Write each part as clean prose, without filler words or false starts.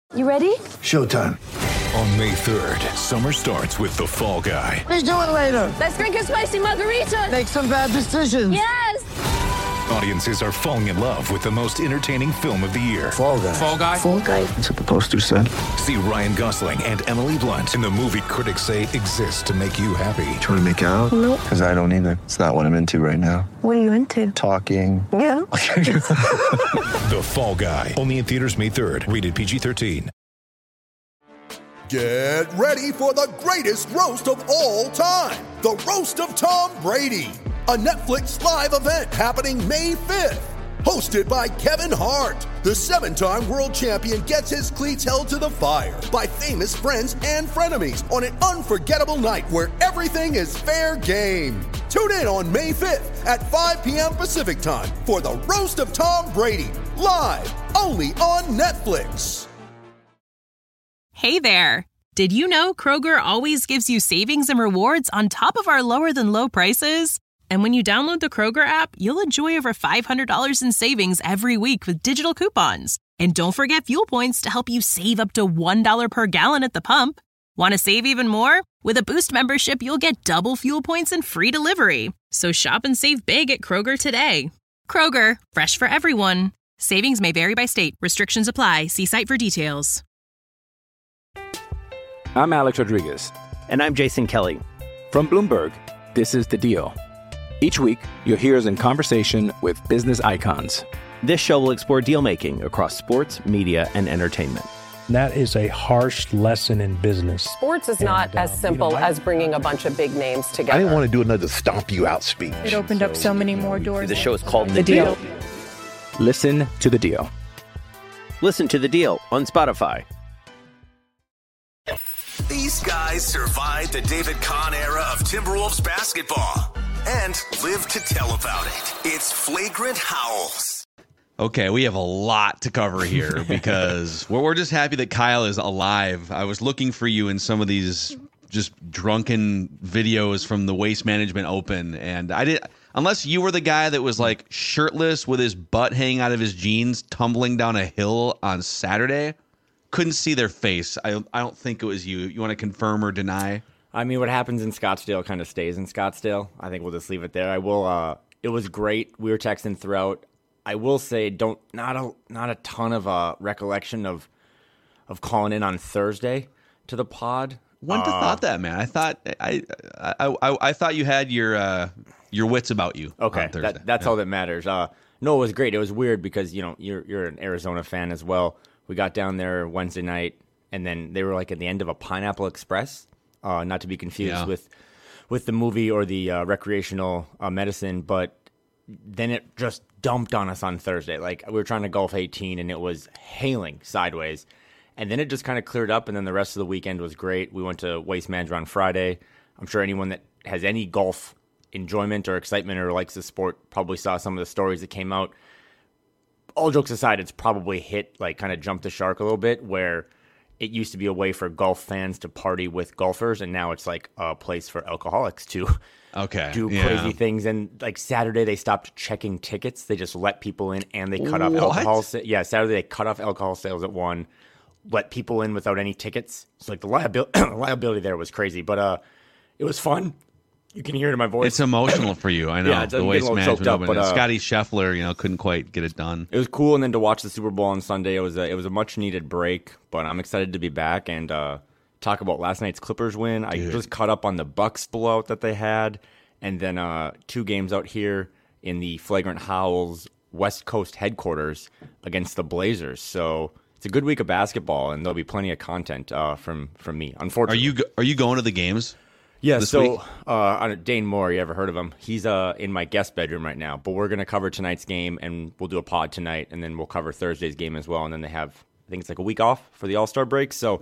You ready? Showtime. On May 3rd, summer starts with The Fall Guy. Let's do it later. Let's drink a spicy margarita. Make some bad decisions. Yes! Audiences are falling in love with the most entertaining film of the year. Fall Guy. Fall Guy? Fall Guy. That's what the poster said. See Ryan Gosling and Emily Blunt in the movie critics say exists to make you happy. Trying to make it out? Nope. Because I don't either. It's not what I'm into right now. What are you into? Talking. Yeah. The Fall Guy. Only in theaters May 3rd. Rated PG-13. Get ready for the greatest roast of all time. The Roast of Tom Brady. A Netflix live event happening May 5th. Hosted by Kevin Hart. The 7-time world champion gets his cleats held to the fire by famous friends and frenemies on an unforgettable night where everything is fair game. Tune in on May 5th at 5 p.m. Pacific time for the Roast of Tom Brady. Live only on Netflix. Hey there! Did you know Kroger always gives you savings and rewards on top of our lower-than-low prices? And when you download the Kroger app, you'll enjoy over $500 in savings every week with digital coupons. And don't forget fuel points to help you save up to $1 per gallon at the pump. Want to save even more? With a Boost membership, you'll get double fuel points and free delivery. So shop and save big at Kroger today. Kroger, fresh for everyone. Savings may vary by state. Restrictions apply. See site for details. I'm Alex Rodriguez. And I'm Jason Kelly. From Bloomberg, this is The Deal. Each week, you'll hear us in conversation with business icons. This show will explore deal-making across sports, media, and entertainment. That is a harsh lesson in business. Sports is not as simple as bringing a bunch of big names together. I didn't want to do another stomp you out speech. It opened up so many more doors. The show is called The Deal. Listen to The Deal. Listen to The Deal on Spotify. These guys survived the David Kahn era of Timberwolves basketball and live to tell about it. It's Flagrant Howls. Okay, we have a lot to cover here because we're just happy that Kyle is alive. I was looking for you in some of these just drunken videos from the Waste Management Open, and I did. Unless you were the guy that was like shirtless with his butt hanging out of his jeans, tumbling down a hill on Saturday. Couldn't see their face. I don't think it was you. You want to confirm or deny? I mean, what happens in Scottsdale kind of stays in Scottsdale. I think we'll just leave it there. I will. It was great. We were texting throughout. I will say, not a ton of recollection of calling in on Thursday to the pod. Wouldn't have thought that, man. I thought you had your wits about you. Okay, on Thursday. that's all that matters. No, it was great. It was weird because you're an Arizona fan as well. We got down there Wednesday night, and then they were like at the end of a Pineapple Express, not to be confused with the movie or the recreational medicine. But then it just dumped on us on Thursday. Like we were trying to golf 18, and it was hailing sideways. And then it just kind of cleared up, and then the rest of the weekend was great. We went to Waste Management on Friday. I'm sure anyone that has any golf enjoyment or excitement or likes the sport probably saw some of the stories that came out. All jokes aside, it's probably kind of jumped the shark a little bit, where it used to be a way for golf fans to party with golfers, and now it's like a place for alcoholics to do crazy things. And like Saturday, they stopped checking tickets. They just let people in, and they cut off alcohol. Saturday they cut off alcohol sales at 1, let people in without any tickets. So like the liability there was crazy, but it was fun. You can hear it in my voice. It's emotional for you, I know. Yeah, the Waste Management Open. But Scotty Scheffler, couldn't quite get it done. It was cool, and then to watch the Super Bowl on Sunday, it was a much needed break. But I'm excited to be back and talk about last night's Clippers win. I just caught up on the Bucks blowout that they had, and then 2 games out here in the Flagrant Howls West Coast headquarters against the Blazers. So it's a good week of basketball, and there'll be plenty of content from me. Unfortunately, are you going to the games? Yeah, so Dane Moore, you ever heard of him? He's in my guest bedroom right now, but we're going to cover tonight's game, and we'll do a pod tonight, and then we'll cover Thursday's game as well, and then they have, I think it's like a week off for the All-Star break, so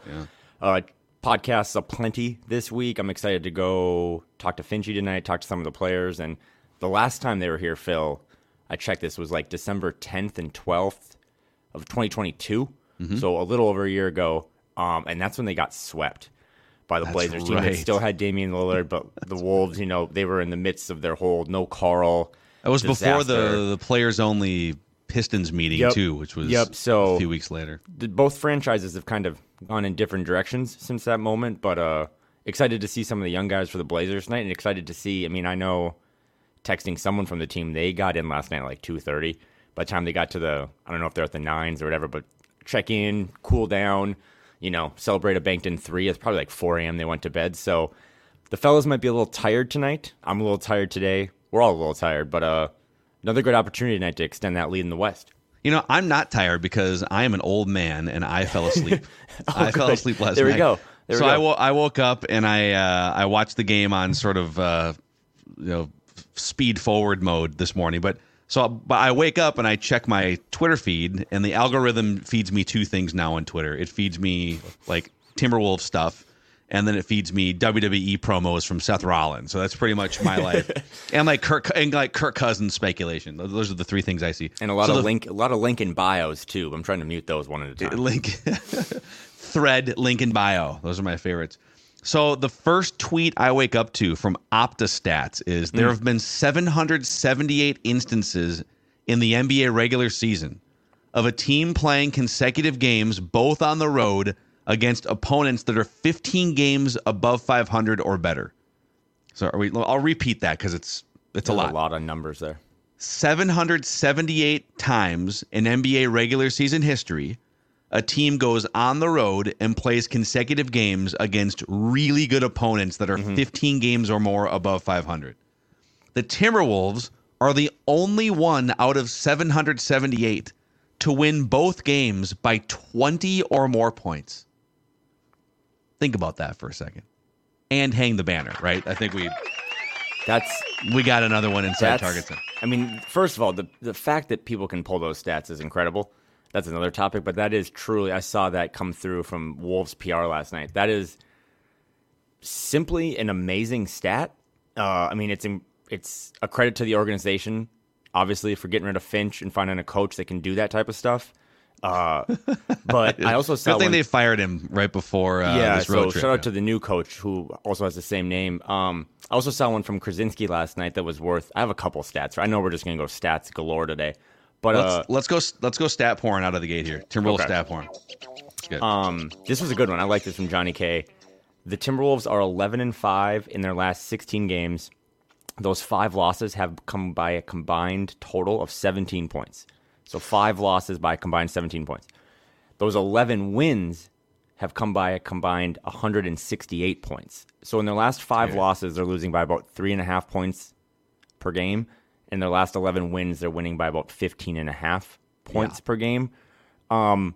podcasts aplenty this week. I'm excited to go talk to Finchie tonight, talk to some of the players, and the last time they were here, Phil, I checked this, was like December 10th and 12th of 2022, so a little over a year ago, and that's when they got swept by the Blazers team that still had Damian Lillard, but the Wolves, they were in the midst of their whole no Carl. It was disaster. Before the players only Pistons meeting too, which was so a few weeks later. Both franchises have kind of gone in different directions since that moment, but excited to see some of the young guys for the Blazers tonight, and excited to see, I mean, I know texting someone from the team, they got in last night at like 2:30. By the time they got to I don't know if they're at the 9s or whatever, but check in, cool down, celebrate a banked-in 3. It's probably like 4 a.m. they went to bed. So the fellas might be a little tired tonight. I'm a little tired today. We're all a little tired, but another good opportunity tonight to extend that lead in the West. I'm not tired because I am an old man and I fell asleep. I fell asleep last night. There we go. I woke up and I watched the game on sort of speed forward mode this morning. But I wake up and I check my Twitter feed, and the algorithm feeds me 2 things now on Twitter. It feeds me like Timberwolves stuff, and then it feeds me WWE promos from Seth Rollins. So that's pretty much my life. And like Kirk Cousins speculation. Those are the 3 things I see. And a lot of link in bios too. I'm trying to mute those one at a time. Thread, link in bio. Those are my favorites. So the first tweet I wake up to from OptaStats is there have been 778 instances in the NBA regular season of a team playing consecutive games both on the road against opponents that are 15 games above 500 or better. So I'll repeat that because it's a lot. A lot of numbers there. 778 times in NBA regular season history, a team goes on the road and plays consecutive games against really good opponents that are 15 games or more above 500. The Timberwolves are the only one out of 778 to win both games by 20 or more points. Think about that for a second. And hang the banner, right? I think we got another one inside targets. I mean, first of all, the fact that people can pull those stats is incredible. That's another topic, but that is truly, I saw that come through from Wolves PR last night. That is simply an amazing stat. I mean, it's a credit to the organization, obviously, for getting rid of Finch and finding a coach that can do that type of stuff. But I also saw good thing they fired him right before this road trip. Shout out to the new coach who also has the same name. I also saw one from Krasinski last night that was worth. I have a couple stats. I know we're just going to go stats galore today, but let's go stat porn out of the gate here. Timberwolves stat porn. Good. This was a good one. I like this from Johnny K. The Timberwolves are 11-5 in their last 16 games. Those 5 losses have come by a combined total of 17 points. So 5 losses by a combined 17 points. Those 11 wins have come by a combined 168 points. So in their last 5 losses, they're losing by about 3.5 points per game. In their last 11 wins, they're winning by about 15.5 points per game. I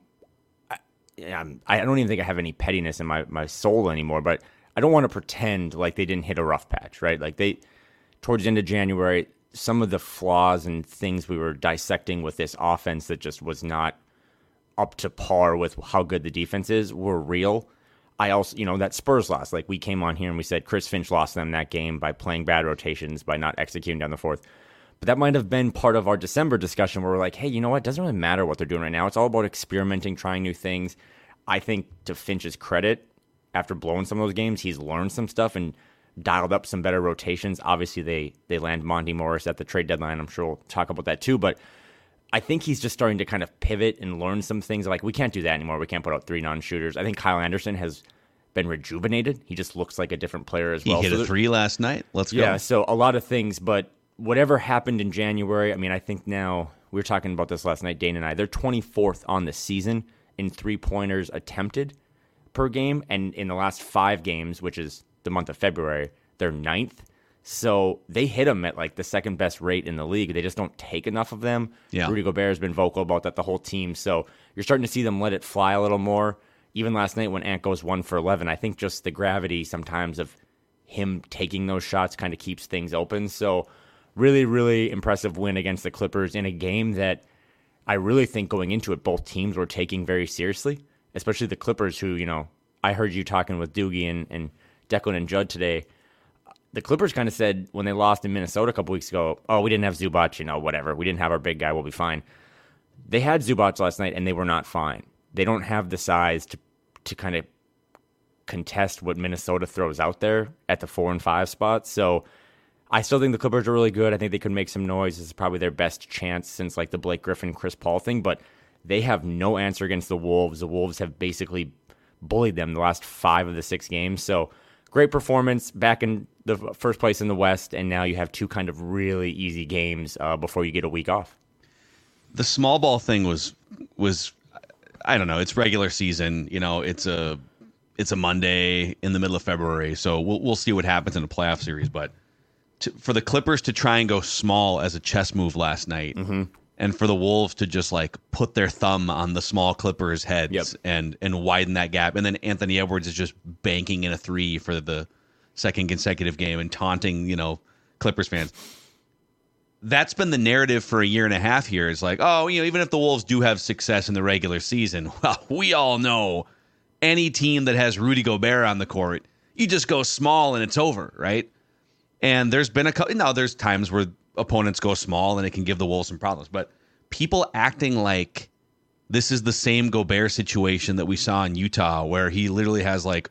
don't even think I have any pettiness in my soul anymore, but I don't want to pretend like they didn't hit a rough patch, right? Like towards the end of January, some of the flaws and things we were dissecting with this offense that just was not up to par with how good the defense is were real. I also, that Spurs loss, like we came on here and we said Chris Finch lost them that game by playing bad rotations, by not executing down the fourth. But that might have been part of our December discussion where we're like, hey, you know what? It doesn't really matter what they're doing right now. It's all about experimenting, trying new things. I think to Finch's credit, after blowing some of those games, he's learned some stuff and dialed up some better rotations. Obviously, they land Monty Morris at the trade deadline. I'm sure we'll talk about that too. But I think he's just starting to kind of pivot and learn some things. Like, we can't do that anymore. We can't put out 3 non-shooters. I think Kyle Anderson has been rejuvenated. He just looks like a different player as well. He hit a 3 last night. Let's go. Yeah, so a lot of things. But whatever happened in January, I mean, I think now, we were talking about this last night, Dane and I, they're 24th on the season in 3-pointers attempted per game. And in the last 5 games, which is the month of February, they're 9th. So they hit them at like the second best rate in the league. They just don't take enough of them. Yeah. Rudy Gobert has been vocal about that, the whole team. So you're starting to see them let it fly a little more. Even last night when Ant goes 1 for 11, I think just the gravity sometimes of him taking those shots kind of keeps things open. So really, really impressive win against the Clippers in a game that I really think going into it, both teams were taking very seriously, especially the Clippers who, I heard you talking with Doogie and Declan and Judd today. The Clippers kind of said when they lost in Minnesota a couple weeks ago, oh, we didn't have Zubac, whatever. We didn't have our big guy. We'll be fine. They had Zubac last night, and they were not fine. They don't have the size to kind of contest what Minnesota throws out there at the 4 and 5 spots. So I still think the Clippers are really good. I think they could make some noise. This is probably their best chance since like the Blake Griffin, Chris Paul thing, but they have no answer against the Wolves. The Wolves have basically bullied them the last 5 of the 6 games. So great performance, back in the first place in the West, and now you have 2 kind of really easy games before you get a week off. The small ball thing was I don't know. It's regular season. It's a Monday in the middle of February, so we'll see what happens in the playoff series. But for the Clippers to try and go small as a chess move last night, and for the Wolves to just like put their thumb on the small Clippers' heads and widen that gap, and then Anthony Edwards is just banking in a 3 for the second consecutive game and taunting Clippers fans. That's been the narrative for a year and a half here. It's like, even if the Wolves do have success in the regular season, well, we all know any team that has Rudy Gobert on the court, you just go small and it's over, right? And there's been there's times where opponents go small and it can give the Wolves some problems. But people acting like this is the same Gobert situation that we saw in Utah, where he literally has like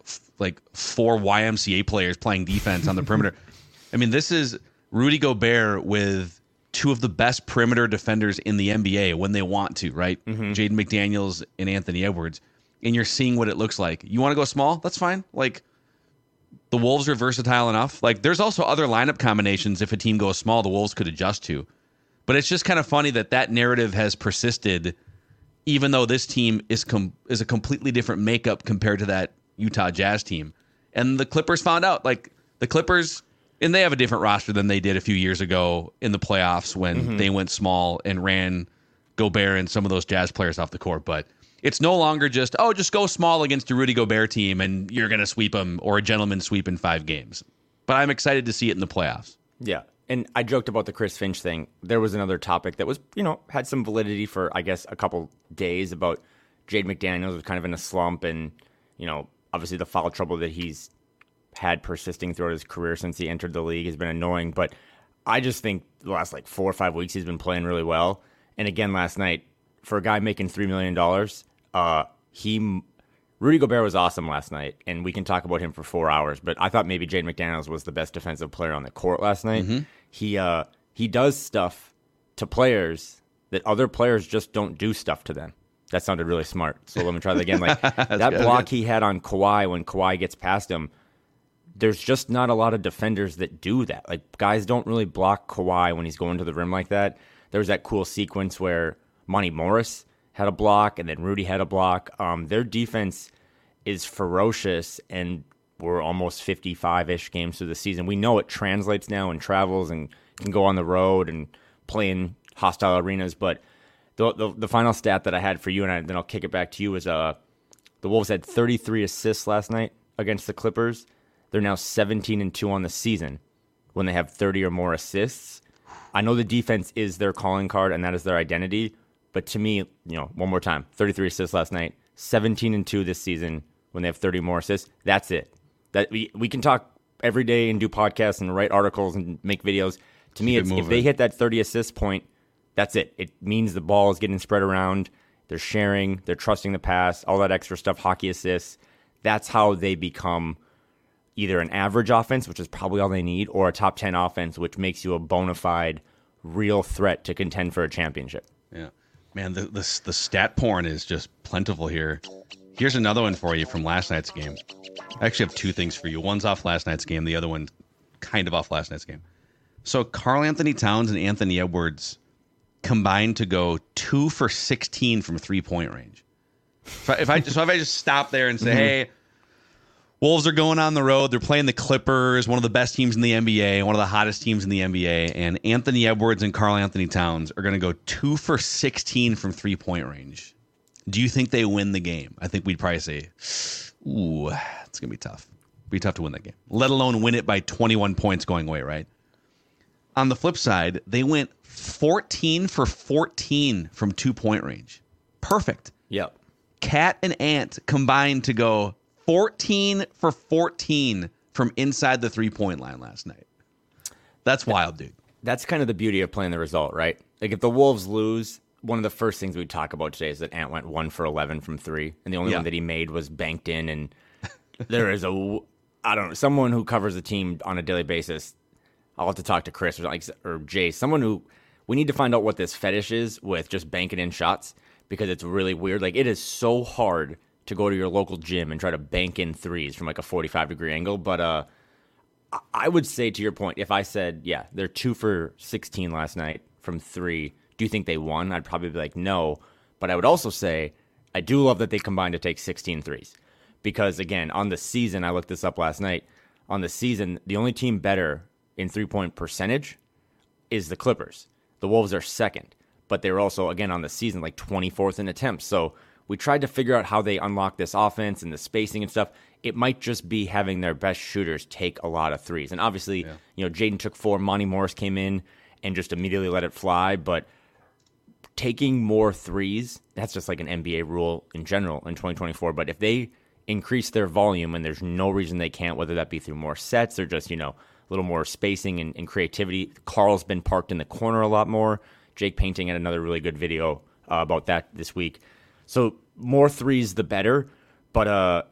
4 YMCA players playing defense on the perimeter. I mean, this is Rudy Gobert with 2 of the best perimeter defenders in the NBA when they want to, right? Jaden McDaniels and Anthony Edwards. And you're seeing what it looks like. You want to go small? That's fine. Like, the Wolves are versatile enough. Like, there's also other lineup combinations if a team goes small the Wolves could adjust to. But it's just kind of funny that narrative has persisted, even though this team is a completely different makeup compared to that Utah Jazz team. And the Clippers found out. Like, the Clippers, and they have a different roster than they did a few years ago in the playoffs when they went small and ran Gobert and some of those Jazz players off the court. But it's no longer just go small against a Rudy Gobert team and you're going to sweep them, or a gentleman sweep in 5 games. But I'm excited to see it in the playoffs. Yeah. And I joked about the Chris Finch thing. There was another topic that was, had some validity for, I guess, a couple days about Jaden McDaniels was kind of in a slump, and, obviously the foul trouble that he's had persisting throughout his career since he entered the league has been annoying. But I just think the last 4 or 5 weeks he's been playing really well. And again, last night, for a guy making $3 million, Rudy Gobert was awesome last night, and we can talk about him for 4 hours. But I thought maybe Jaden McDaniels was the best defensive player on the court last night. He does stuff to players that other players just don't do stuff to them. That sounded really smart. So let me try that again. That block he had on Kawhi when Kawhi gets past him, there's just not a lot of defenders that do that. Like, guys don't really block Kawhi when he's going to the rim like that. There was that cool sequence where Monty Morris had a block, and then Rudy had a block. Their defense is ferocious, and we're almost 55-ish games through the season. We know it translates now and travels and can go on the road and play in hostile arenas. But the final stat that I had for you, and then I'll kick it back to you, is the Wolves had 33 assists last night against the Clippers. They're now 17-2 on the season when they have 30 or more assists. I know the defense is their calling card, and that is their identity. But to me, one more time, 33 assists last night, 17-2 this season when they have 30 more assists. That's it. That we can talk every day and do podcasts and write articles and make videos. To me, if they hit that 30 assist point, that's it. It means the ball is getting spread around. They're sharing. They're trusting the pass, all that extra stuff, hockey assists. That's how they become either an average offense, which is probably all they need, or a top 10 offense, which makes you a bona fide, real threat to contend for a championship. Yeah. Man, the stat porn is just plentiful here. Here's another one for you from last night's game. I actually have 2 things for you. One's off last night's game. The other one kind of off last night's game. So Karl Anthony Towns and Anthony Edwards combined to go 2 for 16 from 3-point range. If I just stop there and say, hey, Wolves are going on the road. They're playing the Clippers, one of the best teams in the NBA, one of the hottest teams in the NBA. And Anthony Edwards and Karl Anthony Towns are going to go 2 for 16 from 3-point range. Do you think they win the game? I think we'd probably say, ooh, it's going to be tough. It'd be tough to win that game, let alone win it by 21 points going away, right? On the flip side, they went 14 for 14 from 2-point range. Perfect. Yep. Cat and Ant combined to go 14 for 14 from inside the 3-point line last night. That's wild, dude. That's kind of the beauty of playing the result, right? Like, if the Wolves lose, one of the first things we talk about today is that Ant went 1 for 11 from 3, and the only one that he made was banked in. And there is someone who covers the team on a daily basis. I'll have to talk to Chris or Jay, someone who we need to find out what this fetish is with just banking in shots, because it's really weird. Like, it is so hard to go to your local gym and try to bank in threes from like a 45-degree angle. But I would say, to your point, if I said, yeah, they're 2 for 16 last night from 3, do you think they won? I'd probably be like, no. But I would also say, I do love that they combined to take 16 threes. Because, again, on the season, I looked this up last night, on the season, the only team better in three-point percentage is the Clippers. The Wolves are second. But they were also, again, on the season, like 24th in attempts. So we tried to figure out how they unlock this offense and the spacing and stuff. It might just be having their best shooters take a lot of threes. And obviously, Jaden took 4. Monty Morris came in and just immediately let it fly. But taking more threes, that's just like an NBA rule in general in 2024. But if they increase their volume, and there's no reason they can't, whether that be through more sets or just, a little more spacing and creativity. Carl's been parked in the corner a lot more. Jake Painting had another really good video about that this week. So more threes, the better. But I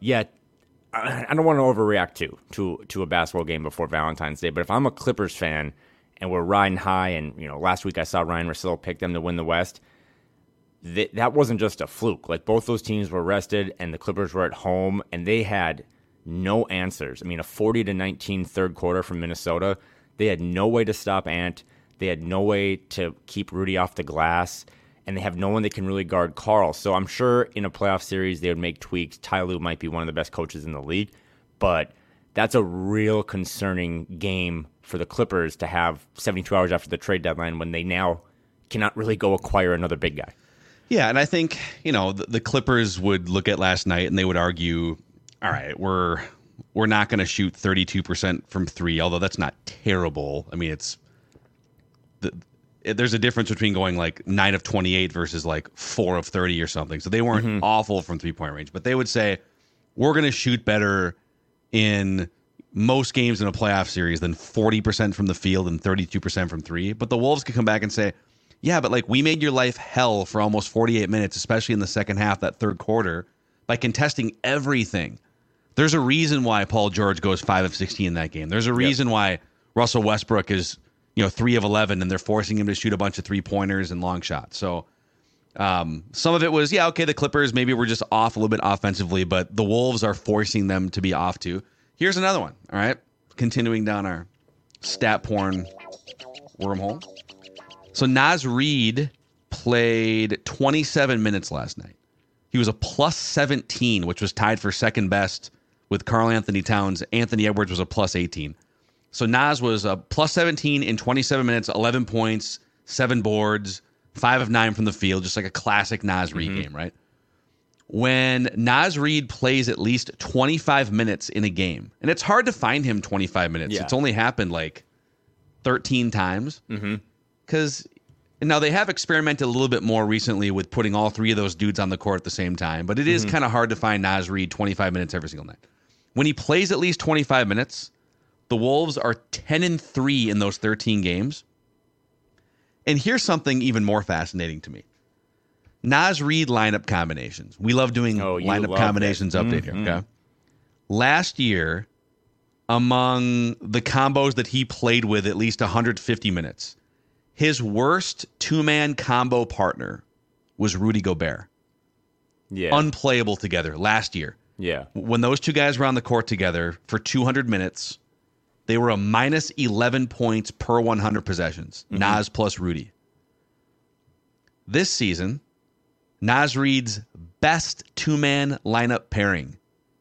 don't want to overreact to a basketball game before Valentine's Day. But if I'm a Clippers fan and we're riding high, and last week I saw Ryan Russillo pick them to win the West, that wasn't just a fluke. Like, both those teams were rested, and the Clippers were at home, and they had no answers. I mean, a 40-19 third quarter from Minnesota. They had no way to stop Ant. They had no way to keep Rudy off the glass, and they have no one that can really guard Carl. So I'm sure in a playoff series they would make tweaks. Ty Lue might be one of the best coaches in the league, but that's a real concerning game for the Clippers to have 72 hours after the trade deadline when they now cannot really go acquire another big guy. Yeah, and I think, the Clippers would look at last night and they would argue, all right, we're not going to shoot 32% from 3, although that's not terrible. I mean, there's a difference between going like 9 of 28 versus like 4 of 30 or something. So they weren't awful from 3-point range, but they would say, we're going to shoot better in most games in a playoff series than 40% from the field and 32% from 3. But the Wolves could come back and say, yeah, but like, we made your life hell for almost 48 minutes, especially in the second half, that third quarter, by contesting everything. There's a reason why Paul George goes 5 of 16 in that game. There's a reason why Russell Westbrook is 3 of 11, and they're forcing him to shoot a bunch of 3-pointers and long shots. So some of it was, the Clippers maybe were just off a little bit offensively, but the Wolves are forcing them to be off too. Here's another one, all right? Continuing down our stat porn wormhole. So Naz Reid played 27 minutes last night. He was a plus 17, which was tied for second best with Karl Anthony Towns. Anthony Edwards was a plus 18. So Naz was a plus 17 in 27 minutes, 11 points, 7 boards, 5 of 9 from the field, just like a classic Naz Reid game, right? When Naz Reid plays at least 25 minutes in a game, and it's hard to find him 25 minutes. Yeah. It's only happened like 13 times. Because now they have experimented a little bit more recently with putting all 3 of those dudes on the court at the same time, but it is kind of hard to find Naz Reid 25 minutes every single night. When he plays at least 25 minutes, the Wolves are 10-3 in those 13 games. And here's something even more fascinating to me. Naz Reid lineup combinations. We love doing lineup combinations update here. Okay. Last year, among the combos that he played with at least 150 minutes, his worst 2-man combo partner was Rudy Gobert. Yeah. Unplayable together last year. Yeah. When those two guys were on the court together for 200 minutes, they were a minus 11 points per 100 possessions. Naz plus Rudy. This season, Naz Reid's best 2-man lineup pairing,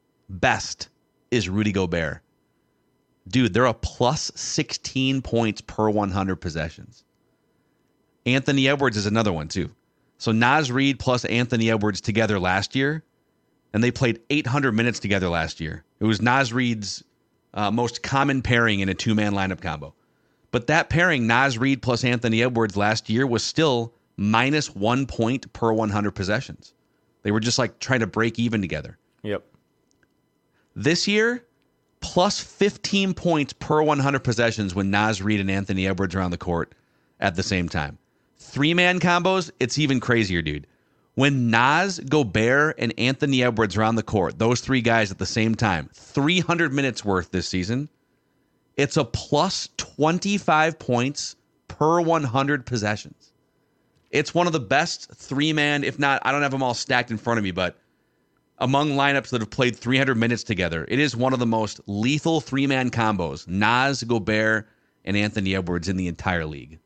is Rudy Gobert. Dude, they're a plus 16 points per 100 possessions. Anthony Edwards is another one, too. So Naz Reid plus Anthony Edwards together last year, and they played 800 minutes together last year. It was Naz Reid's most common pairing in a 2-man lineup combo. But that pairing, Naz Reid plus Anthony Edwards last year, was still minus 1 point per 100 possessions. They were just like trying to break even together. Yep. This year, plus 15 points per 100 possessions when Naz Reid and Anthony Edwards are on the court at the same time. 3-man combos, it's even crazier, dude. When Naz, Gobert, and Anthony Edwards are on the court, those 3 guys at the same time, 300 minutes worth this season, It's a plus 25 points per 100 possessions. It's one of the best three-man, if not, I don't have them all stacked in front of me, but among lineups that have played 300 minutes together, it is one of the most lethal three-man combos, Naz, Gobert, and Anthony Edwards in the entire league.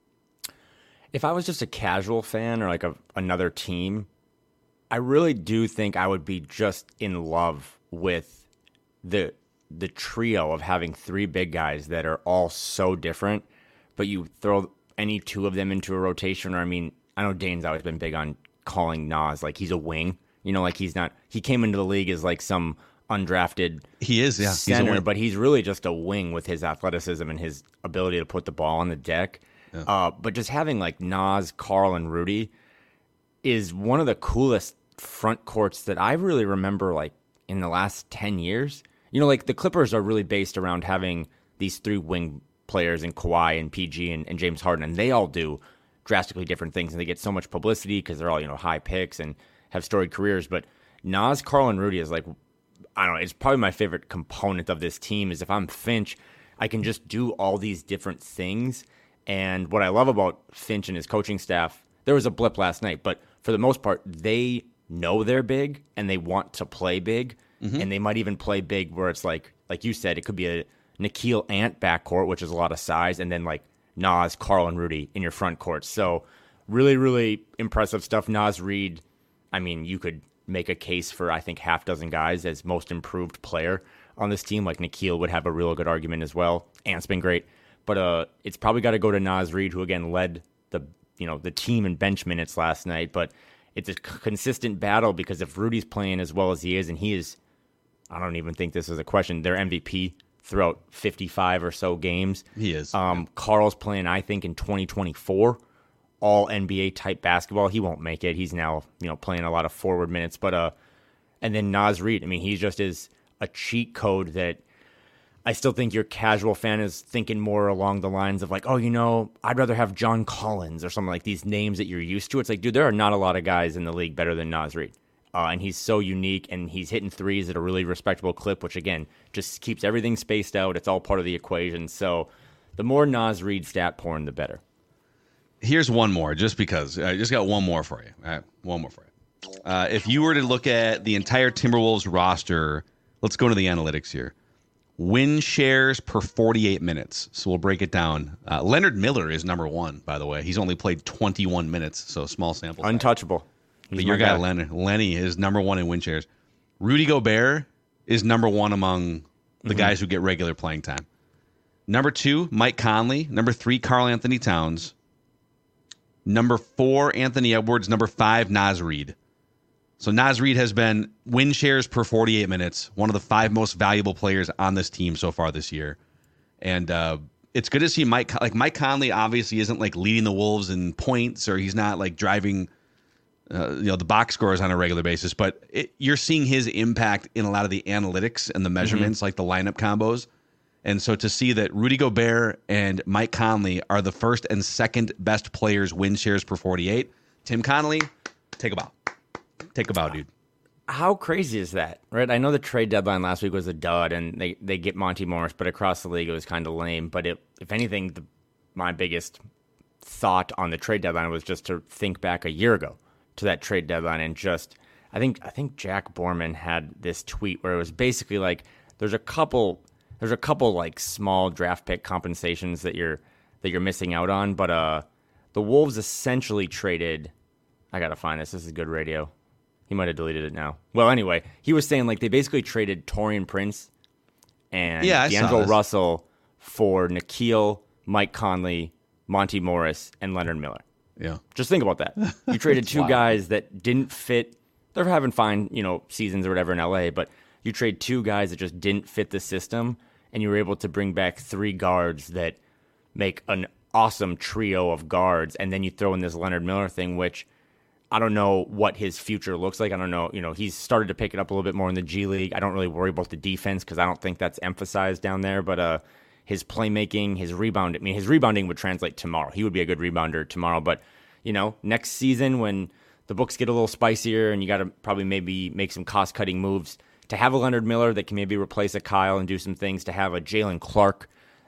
If I was just a casual fan or like another team, I really do think I would be just in love with the trio of having three big guys that are all so different, but you throw any two of them into a rotation, or I mean, I know Dane's always been big on calling Naz like he's a wing. You know, like he came into the league as like some undrafted center, but he's really just a wing with his athleticism and his ability to put the ball on the deck. Yeah. But just having like Naz, Karl, and Rudy is one of the coolest front courts that I really remember like in the last 10 years. You know, like the Clippers are really based around having these three wing players in Kawhi and PG and James Harden, and they all do drastically different things, and they get so much publicity because they're all, you know, high picks and have storied careers. But Naz, Karl, and Rudy is like, I don't know, it's probably my favorite component of this team is if I'm Finch, I can just do all these different things. And what I love about Finch and his coaching staff, there was a blip last night, but for the most part, they know they're big and they want to play big. Mm-hmm. And they might even play big where it's like you said, it could be a Nickeil Ant backcourt, which is a lot of size, and then like Naz, Karl, and Rudy in your front court. So really, really impressive stuff. Naz Reid, I mean, you could make a case for, I think, half dozen guys as most improved player on this team. Like Nickeil would have a real good argument as well. Ant's been great. But it's probably got to go to Naz Reid, who again led the team in bench minutes last night. But it's a consistent battle because if Rudy's playing as well as he is, and he is, I don't even think this is a question, their MVP throughout 55 or so games. He is. Karl's playing, I think, in 2024, all NBA type basketball. He won't make it. He's now, playing a lot of forward minutes. But and then Naz Reid, I mean, he just is a cheat code that I still think your casual fan is thinking more along the lines of like, oh, I'd rather have John Collins or something like these names that you're used to. It's like, dude, there are not a lot of guys in the league better than Naz Reid. And he's so unique, and he's hitting threes at a really respectable clip, which, again, just keeps everything spaced out. It's all part of the equation. So the more Naz Reid stat porn, the better. Here's one more, just because. I just got one more for you. All right, one more for you. If you were to look at the entire Timberwolves roster, let's go to the analytics here. Win shares per 48 minutes. So we'll break it down. Leonard Miller is number one, by the way. He's only played 21 minutes, so small sample size. Untouchable. But your guy, Lenny, is number one in win shares. Rudy Gobert is number one among the guys who get regular playing time. Number two, Mike Conley. Number three, Karl Anthony Towns. Number four, Anthony Edwards. Number five, Naz Reid. So Naz Reid has been win shares per 48 minutes, one of the five most valuable players on this team so far this year. And it's good to see Mike Conley obviously isn't like leading the Wolves in points, or he's not like driving the box scores on a regular basis, but you're seeing his impact in a lot of the analytics and the measurements, like the lineup combos. And so to see that Rudy Gobert and Mike Conley are the first and second best players win shares per 48, Tim Connolly, take a bow. Take a bow, dude. How crazy is that, right? I know the trade deadline last week was a dud, and they get Monty Morris, but across the league it was kind of lame. But if anything, my biggest thought on the trade deadline was just to think back a year ago to that trade deadline, and just I think Jack Borman had this tweet where it was basically like there's a couple like small draft pick compensations that you're missing out on, but the Wolves essentially traded. I gotta find this. This is good radio. He might have deleted it now. Well, anyway, he was saying like they basically traded Taurean Prince and D'Angelo Russell for Nickeil, Mike Conley, Monty Morris, and Leonard Miller. Yeah. Just think about that. You traded two guys that didn't fit. They're having fine, seasons or whatever in LA, but you trade two guys that just didn't fit the system, and you were able to bring back three guards that make an awesome trio of guards, and then you throw in this Leonard Miller thing, which I don't know what his future looks like. I don't know. He's started to pick it up a little bit more in the G League. I don't really worry about the defense because I don't think that's emphasized down there. But his playmaking, his rebounding, his rebounding would translate tomorrow. He would be a good rebounder tomorrow. But, next season when the books get a little spicier and you got to probably maybe make some cost-cutting moves, to have a Leonard Miller that can maybe replace a Kyle and do some things, to have a Jalen Clark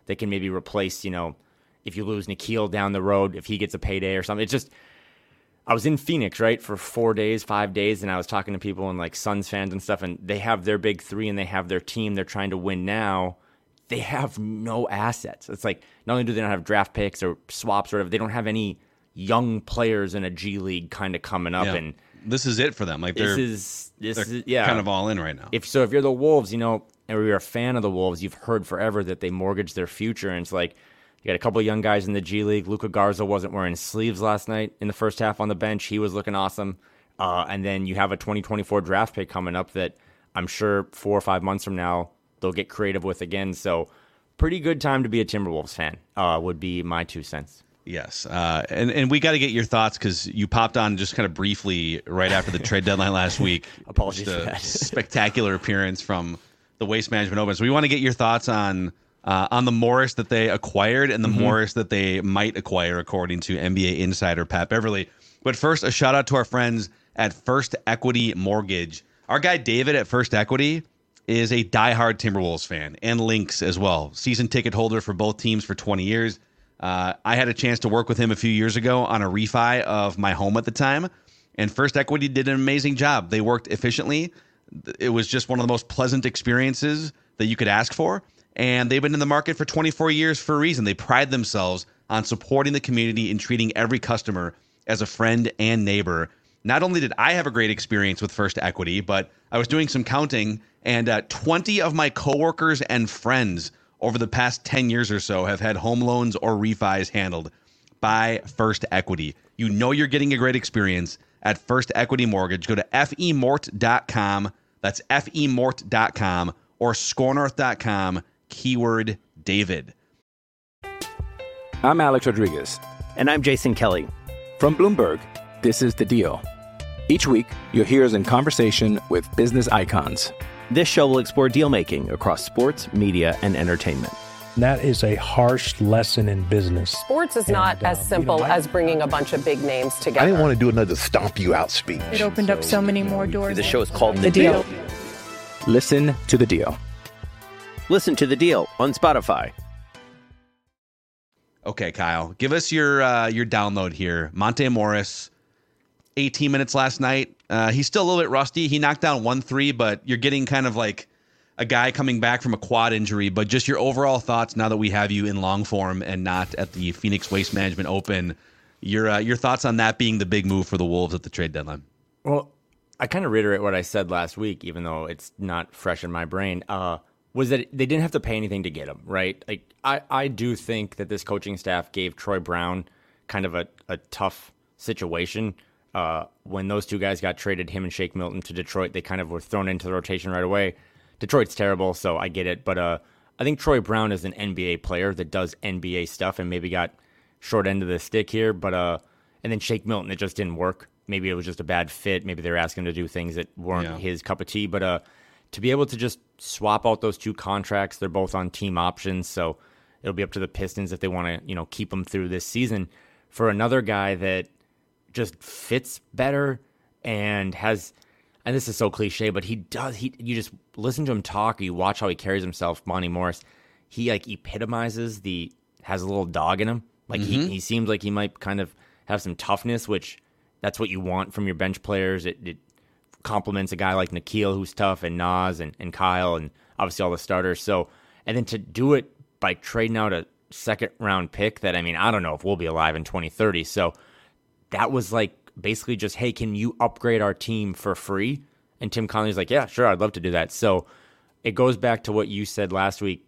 that can maybe replace, if you lose Nikhil down the road, if he gets a payday or something. It's just, I was in Phoenix, right, for 5 days, and I was talking to people and like Suns fans and stuff, and they have their big three and they have their team. They're trying to win now. They have no assets. It's like, not only do they not have draft picks or swaps or whatever, they don't have any young players in a G League kind of coming up. And this is it for them. Like they're kind of all in right now. If you're the Wolves, and you're a fan of the Wolves, you've heard forever that they mortgage their future. And it's like, you got a couple of young guys in the G League. Luka Garza wasn't wearing sleeves last night in the first half on the bench. He was looking awesome. And then you have a 2024 draft pick coming up that I'm sure 4 or 5 months from now they'll get creative with again. So pretty good time to be a Timberwolves fan would be my 2 cents. Yes. And we got to get your thoughts because you popped on just kind of briefly right after the trade deadline last week. Apologies for that. Spectacular appearance from the Waste Management Open. So we want to get your thoughts on the Morris that they acquired and the Morris that they might acquire, according to NBA insider Pat Beverly. But first, a shout out to our friends at First Equity Mortgage. Our guy David at First Equity is a diehard Timberwolves fan and Lynx as well. Season ticket holder for both teams for 20 years. I had a chance to work with him a few years ago on a refi of my home at the time, and First Equity did an amazing job. They worked efficiently. It was just one of the most pleasant experiences that you could ask for. And they've been in the market for 24 years for a reason. They pride themselves on supporting the community and treating every customer as a friend and neighbor. Not only did I have a great experience with First Equity, but I was doing some counting, and 20 of my coworkers and friends over the past 10 years or so have had home loans or refis handled by First Equity. You know you're getting a great experience at First Equity Mortgage. Go to femort.com. That's femort.com or scorenorth.com. Keyword David. I'm Alex Rodriguez. And I'm Jason Kelly. From Bloomberg, this is The Deal. Each week, you'll hear us in conversation with business icons. This show will explore deal-making across sports, media, and entertainment. That is a harsh lesson in business. Sports is not as simple as bringing a bunch of big names together. I didn't want to do another stomp you out speech. It opened up so many more doors. The show is called The Deal. Listen to The Deal. Listen to The Deal on Spotify. Okay, Kyle, give us your download here. Monte Morris, 18 minutes last night. He's still a little bit rusty. He knocked down 1 3, but you're getting kind of like a guy coming back from a quad injury. But just your overall thoughts now that we have you in long form and not at the Phoenix Waste Management Open. Your thoughts on that being the big move for the Wolves at the trade deadline? Well, I kind of reiterate what I said last week, even though it's not fresh in my brain. Was that they didn't have to pay anything to get him, right? Like I do think that this coaching staff gave Troy Brown kind of a tough situation. When those two guys got traded, him and Shake Milton, to Detroit, they kind of were thrown into the rotation right away. Detroit's terrible, so I get it. But I think Troy Brown is an NBA player that does NBA stuff and maybe got short end of the stick here. But and then Shake Milton, it just didn't work. Maybe it was just a bad fit. Maybe they were asking him to do things that weren't his cup of tea. But to be able to just swap out those two contracts, they're both on team options, so it'll be up to the Pistons if they want to, keep them through this season. For another guy that just fits better and has, and this is so cliche, but you just listen to him talk, or you watch how he carries himself, Monte Morris, he like epitomizes has a little dog in him. Like he seems like he might kind of have some toughness, which that's what you want from your bench players. It complements a guy like Nikhil, who's tough, and Nas and Kyle, and obviously all the starters. So, and then to do it by trading out a second-round pick that, I don't know if we'll be alive in 2030. So that was like basically just, hey, can you upgrade our team for free? And Tim Connelly's like, yeah, sure, I'd love to do that. So it goes back to what you said last week.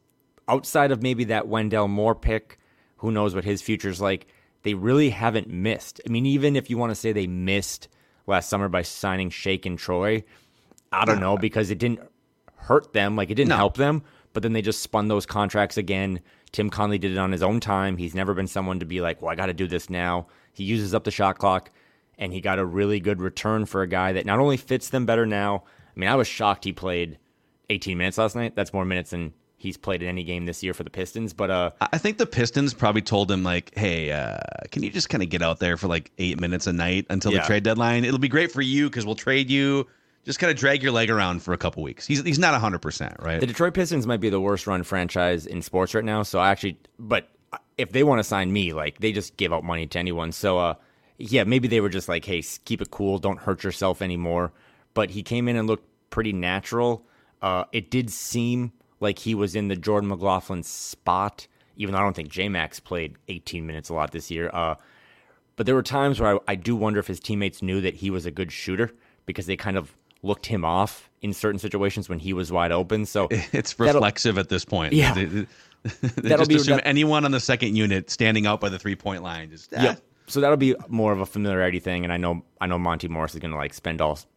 Outside of maybe that Wendell Moore pick, who knows what his future's like, they really haven't missed. Even if you want to say they missed last summer by signing Shake and Troy, I don't know, because it didn't hurt them, like it didn't help them, but then they just spun those contracts again. Tim Connelly did it on his own time. He's never been someone to be like, well, I got to do this now. He uses up the shot clock, and he got a really good return for a guy that not only fits them better now. I was shocked he played 18 minutes last night. That's more minutes than he's played in any game this year for the Pistons. But I think the Pistons probably told him, like, hey, can you just kind of get out there for like 8 minutes a night until the trade deadline? It'll be great for you because we'll trade you just kind of drag your leg around for a couple weeks. He's not 100%, right? The Detroit Pistons might be the worst run franchise in sports right now. So but if they want to sign me, like they just give out money to anyone. So yeah, maybe they were just like, hey, keep it cool, don't hurt yourself anymore. But he came in and looked pretty natural. It did seem like he was in the Jordan McLaughlin spot, even though I don't think J-Max played 18 minutes a lot this year. But there were times where I do wonder if his teammates knew that he was a good shooter because they kind of looked him off in certain situations when he was wide open. So it's reflexive at this point. Yeah. They just assume anyone on the second unit standing out by the 3-point line. Yeah. So that'll be more of a familiarity thing. And I know Monty Morris is going to like spend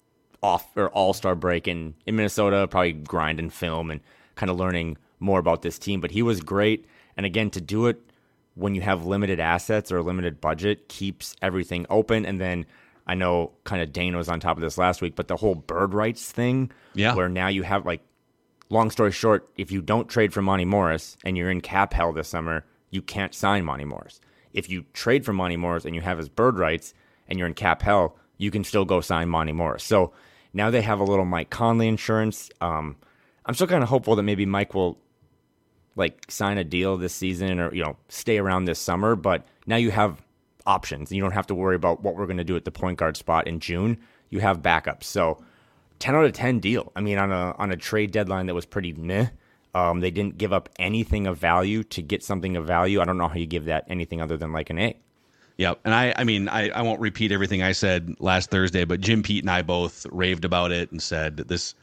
all-star break in Minnesota, probably grinding film and kind of learning more about this team. But he was great. And again, to do it when you have limited assets or a limited budget keeps everything open. And then I know kind of Dane was on top of this last week, but the whole bird rights thing, where now you have like, long story short, if you don't trade for Monty Morris and you're in cap hell this summer, you can't sign Monty Morris. If you trade for Monty Morris and you have his bird rights and you're in cap hell, you can still go sign Monty Morris. So now they have a little Mike Conley insurance. I'm still kind of hopeful that maybe Mike will like sign a deal this season or, stay around this summer. But now you have options. You don't have to worry about what we're going to do at the point guard spot in June. You have backups. So 10 out of 10 deal. I mean, on a trade deadline that was pretty meh. They didn't give up anything of value to get something of value. I don't know how you give that anything other than like an A. Yep. And I won't repeat everything I said last Thursday, but Jim Pete and I both raved about it and said this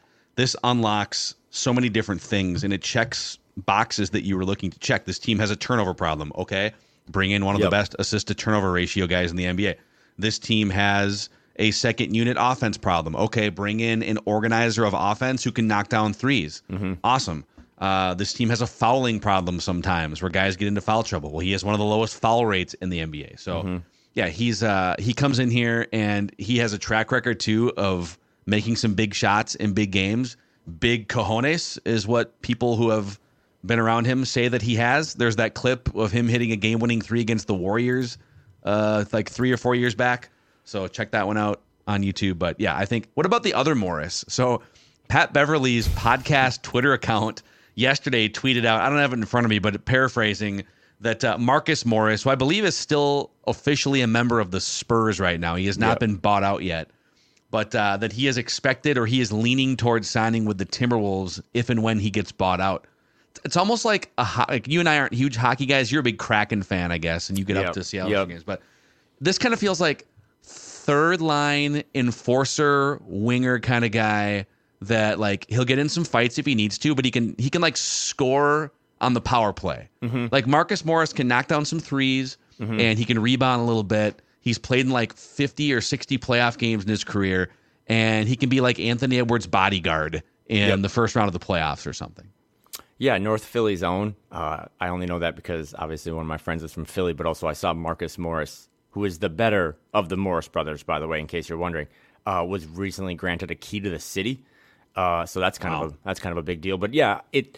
unlocks so many different things and it checks boxes that you were looking to check. This team has a turnover problem. Okay. Bring in one of the best assist to turnover ratio guys in the NBA. This team has a second unit offense problem. Okay. Bring in an organizer of offense who can knock down threes. Mm-hmm. Awesome. This team has a fouling problem sometimes where guys get into foul trouble. Well, he has one of the lowest foul rates in the NBA. So, yeah, he comes in here and he has a track record, too, of making some big shots in big games. Big cojones is what people who have been around him say that he has. There's that clip of him hitting a game-winning three against the Warriors like 3 or 4 years back. So check that one out on YouTube. But, yeah, I think – what about the other Morris? So Pat Beverly's podcast Twitter account – yesterday tweeted out, I don't have it in front of me, but paraphrasing, that Marcus Morris, who I believe is still officially a member of the Spurs right now. He has not been bought out yet, but that he is expected or he is leaning towards signing with the Timberwolves if and when he gets bought out. It's almost like you and I aren't huge hockey guys. You're a big Kraken fan, I guess, and you get up to Seattle games. But this kind of feels like third line enforcer winger kind of guy that like he'll get in some fights if he needs to, but he can like score on the power play. Mm-hmm. Like Marcus Morris can knock down some threes and he can rebound a little bit. He's played in like 50 or 60 playoff games in his career, and he can be like Anthony Edwards' bodyguard in the first round of the playoffs or something. Yeah, North Philly's own. I only know that because obviously one of my friends is from Philly, but also I saw Marcus Morris, who is the better of the Morris brothers, by the way, in case you're wondering, was recently granted a key to the city. So that's kind of a big deal. But yeah, it's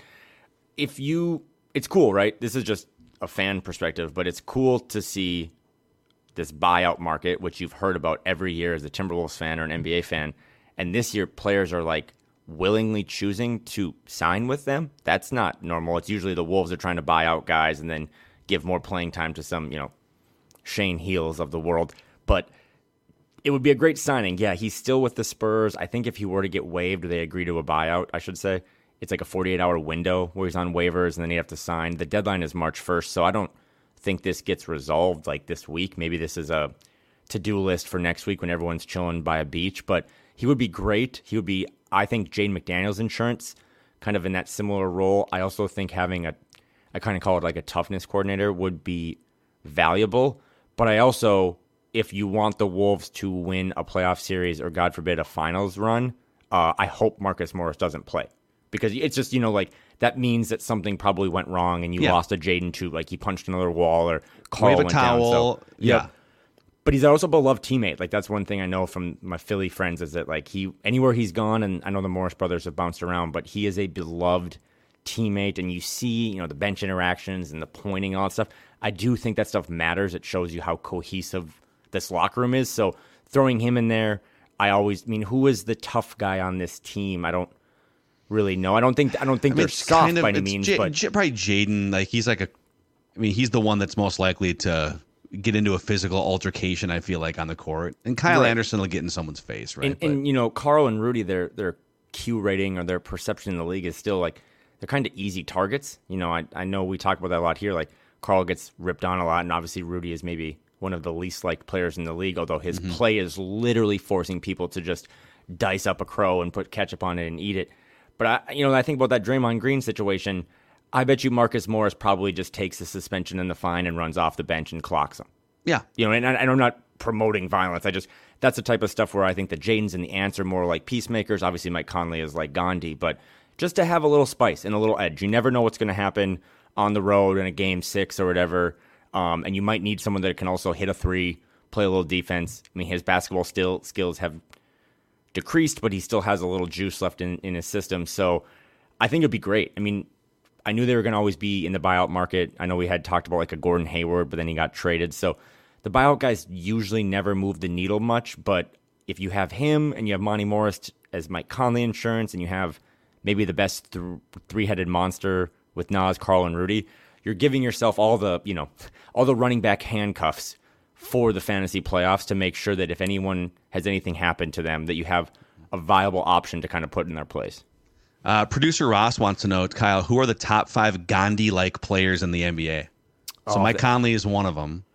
cool, right? This is just a fan perspective, but it's cool to see this buyout market, which you've heard about every year as a Timberwolves fan or an NBA fan. And this year players are like willingly choosing to sign with them. That's not normal. It's usually the Wolves are trying to buy out guys and then give more playing time to some, Shane Heels of the world. But it would be a great signing. Yeah, he's still with the Spurs. I think if he were to get waived, they agree to a buyout, I should say. It's like a 48-hour window where he's on waivers, and then he'd have to sign. The deadline is March 1st, so I don't think this gets resolved like this week. Maybe this is a to-do list for next week when everyone's chilling by a beach. But he would be great. He would be, I think, Jaden McDaniels insurance, kind of in that similar role. I also think having I kind of call it like a toughness coordinator would be valuable. But I also, if you want the Wolves to win a playoff series or, God forbid, a finals run, I hope Marcus Morris doesn't play. Because it's just, that means that something probably went wrong and you lost a Jaden to, like, he punched another wall or Carl went down. So, yeah. But he's also a beloved teammate. Like, that's one thing I know from my Philly friends is that, like, anywhere he's gone, and I know the Morris brothers have bounced around, but he is a beloved teammate. And you see, the bench interactions and the pointing and all that stuff. I do think that stuff matters. It shows you how cohesive this locker room is. So throwing him in there, who is the tough guy on this team? I don't really know. I don't think they're soft by any means, but probably Jaden. Like he's he's the one that's most likely to get into a physical altercation, I feel like, on the court. And Kyle Anderson will get in someone's face, right? And Carl and Rudy, their Q rating or their perception in the league is still like they're kind of easy targets. I know we talk about that a lot here. Like Carl gets ripped on a lot, and obviously Rudy is maybe one of the least liked players in the league, although his play is literally forcing people to just dice up a crow and put ketchup on it and eat it. But I think about that Draymond Green situation. I bet you Marcus Morris probably just takes the suspension and the fine and runs off the bench and clocks him. Yeah. And I'm not promoting violence. That's the type of stuff where I think the Jadens and the Ants are more like peacemakers. Obviously, Mike Conley is like Gandhi, but just to have a little spice and a little edge. You never know what's going to happen on the road in a game 6 or whatever. And you might need someone that can also hit a 3, play a little defense. I mean, his basketball skills have decreased, but he still has a little juice left in his system. So I think it'd be great. I mean, I knew they were going to always be in the buyout market. I know we had talked about like a Gordon Hayward, but then he got traded. So the buyout guys usually never move the needle much. But if you have him and you have Monty Morris as Mike Conley insurance, and you have maybe the best three-headed monster with Nas, Carl, and Rudy, you're giving yourself all the running back handcuffs for the fantasy playoffs to make sure that if anyone has anything happen to them, that you have a viable option to kind of put in their place. Producer Ross wants to know, Kyle, who are the top 5 Gandhi-like players in the NBA? So Mike Conley is one of them.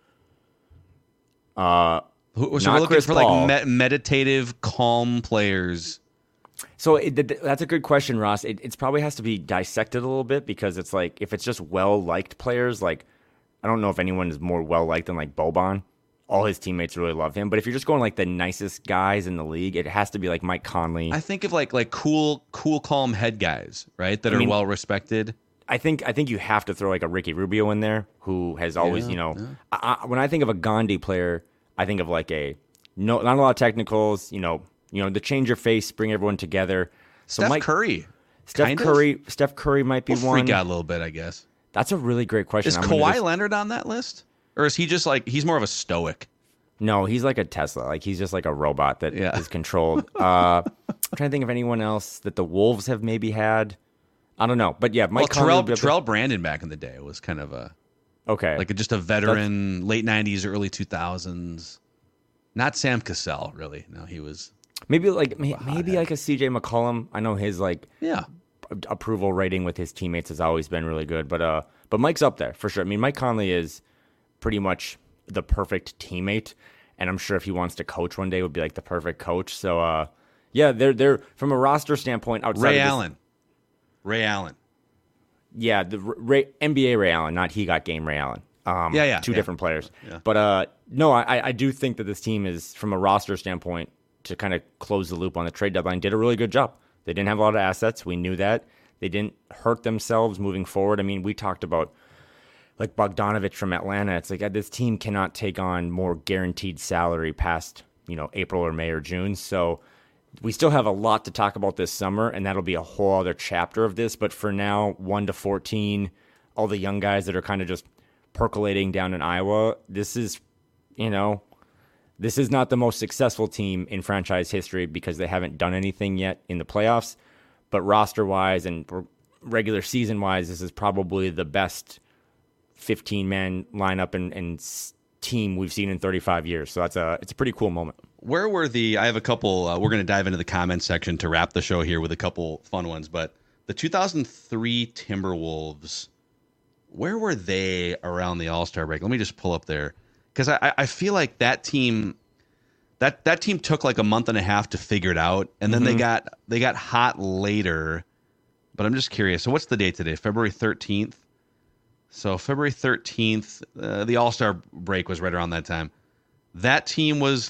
So we're looking Chris for Paul. like meditative, calm players. So that's a good question, Ross. It probably has to be dissected a little bit, because it's like if it's just well-liked players, like I don't know if anyone is more well-liked than like Boban. All his teammates really love him. But if you're just going like the nicest guys in the league, it has to be like Mike Conley. I think of like cool, calm head guys, right? That are well respected. I think you have to throw like a Ricky Rubio in there, who has always, when I think of a Gandhi player, I think of like not a lot of technicals, the change your face, bring everyone together. So Steph Curry. Steph Curry might be one. Freak out a little bit, I guess. That's a really great question. Is Kawhi Leonard on that list? Or is he just like, he's more of a stoic? No, he's like a Tesla. Like he's just like a robot that is controlled. I'm trying to think of anyone else that the Wolves have maybe had. I don't know. But yeah, Terrell Brandon back in the day was kind of just a veteran, late 90s, early 2000s. Not Sam Cassell, really. No, he was maybe like a CJ McCollum. I know his approval rating with his teammates has always been really good, but Mike's up there for sure. I mean, Mike Conley is pretty much the perfect teammate, and I'm sure if he wants to coach one day, would be like the perfect coach. So they're from a roster standpoint outside Ray of Ray Allen. Yeah, the NBA Ray Allen, not He Got Game Ray Allen. Two different players. Yeah. But no, I do think that this team is, from a roster standpoint, to kind of close the loop on the trade deadline, did a really good job. They didn't have a lot of assets. We knew that. They didn't hurt themselves moving forward. I mean, we talked about like Bogdanovich from Atlanta. It's like this team cannot take on more guaranteed salary past, April or May or June. So we still have a lot to talk about this summer, and that'll be a whole other chapter of this. But for now, 1-14, all the young guys that are kind of just percolating down in Iowa, this is not the most successful team in franchise history because they haven't done anything yet in the playoffs. But roster-wise and regular season-wise, this is probably the best 15-man lineup and team we've seen in 35 years. So it's a pretty cool moment. Where were I have a couple, we're going to dive into the comments section to wrap the show here with a couple fun ones, but the 2003 Timberwolves, where were they around the All-Star break? Let me just pull up there, because I feel like that team took like a month and a half to figure it out, and then they got hot later. But I'm just curious. So what's the date today? February 13th. So February 13th, the All-Star break was right around that time. That team was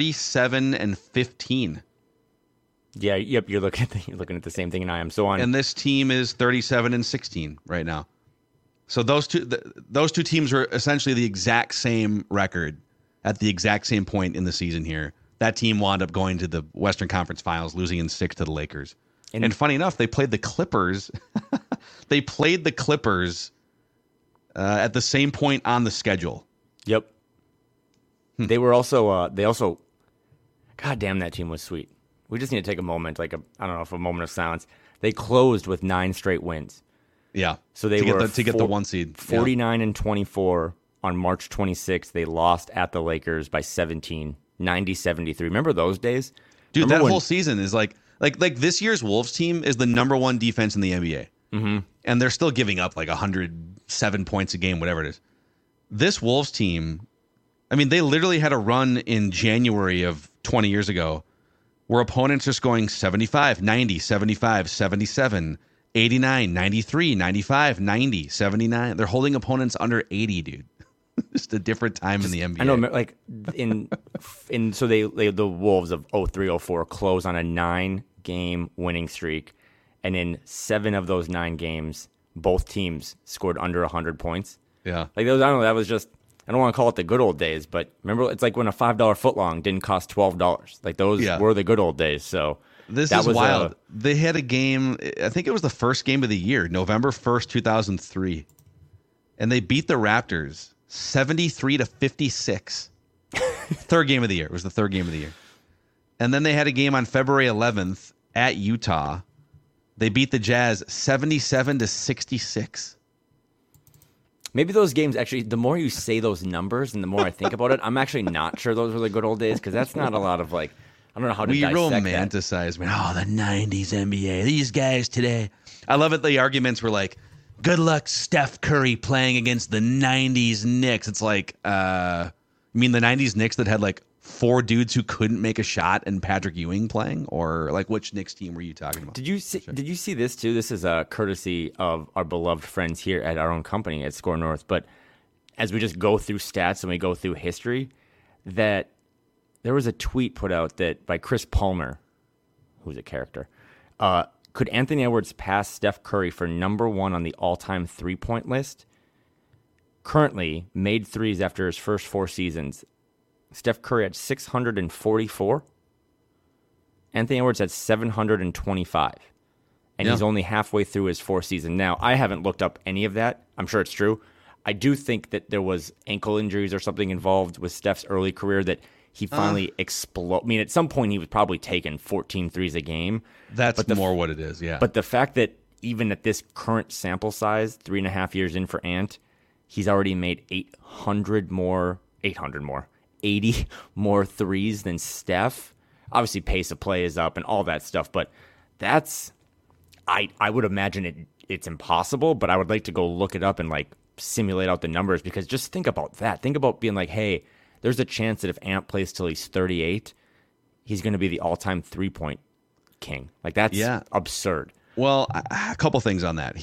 37-15. Yeah, yep. You're looking at the same thing, and I am. And this team is 37-16 right now. So those two teams were essentially the exact same record at the exact same point in the season here. That team wound up going to the Western Conference Finals, losing in 6 to the Lakers. And funny enough, they played the Clippers. At the same point on the schedule. Yep. They were also God damn, that team was sweet. We just need to take a moment, I don't know if a moment of silence. They closed with 9 straight wins. Yeah. So they to get the 1 seed. 49-24 on March 26th. They lost at the Lakers by 17, 90-73. Remember those days? Dude, that whole season is like this year's Wolves team is the number 1 defense in the NBA. Mm-hmm. And they're still giving up 107 points a game, whatever it is. This Wolves team, I mean, they literally had a run in January of 20 years ago where opponents just going 75, 90, 75, 77, 89, 93, 95, 90, 79. They're holding opponents under 80, dude. Just a different time in the NBA. I know, so the Wolves of 03-04 close on a 9-game winning streak, and in 7 of those 9 games, both teams scored under 100 points. Yeah, I don't know. That was just, I don't want to call it the good old days, but remember, it's like when a $5 footlong didn't cost $12. Those were the good old days. So this is wild. They had a game. I think it was the first game of the year, November 1st, 2003, and they beat the Raptors 73-56. Third game of the year. It was the third game of the year. And then they had a game on February 11th at Utah. They beat the Jazz 77-66. Maybe those games, actually, the more you say those numbers and the more I think about it, I'm actually not sure those were the good old days, because that's not a lot of I don't know how to dissect romanticize, man. Oh, the 90s NBA. These guys today. I love it. The arguments were like, good luck Steph Curry playing against the 90s Knicks. It's like, you mean the 90s Knicks that had 4 dudes who couldn't make a shot and Patrick Ewing playing? Or which Knicks team were you talking about? Did you see this too? This is a courtesy of our beloved friends here at our own company at Score North. But as we just go through stats and we go through history, that there was a tweet put out that by Chris Palmer, who's a character, could Anthony Edwards pass Steph Curry for number 1 on the all-time three-point list? Currently, made threes after his first 4 seasons, Steph Curry had 644. Anthony Edwards had 725. And he's only halfway through his 4th season. Now, I haven't looked up any of that. I'm sure it's true. I do think that there was ankle injuries or something involved with Steph's early career that he finally exploded. I mean, at some point, he was probably taking 14 threes a game. That's more what it is, yeah. But the fact that even at this current sample size, 3.5 years in for Ant, he's already made 80 more threes than Steph. Obviously, pace of play is up and all that stuff, but that's, I would imagine it's impossible, but I would like to go look it up and simulate out the numbers, because just think about that. Think about being hey, there's a chance that if Ant plays till he's 38, he's going to be the all-time three-point king. That's absurd. Well, a couple things on that.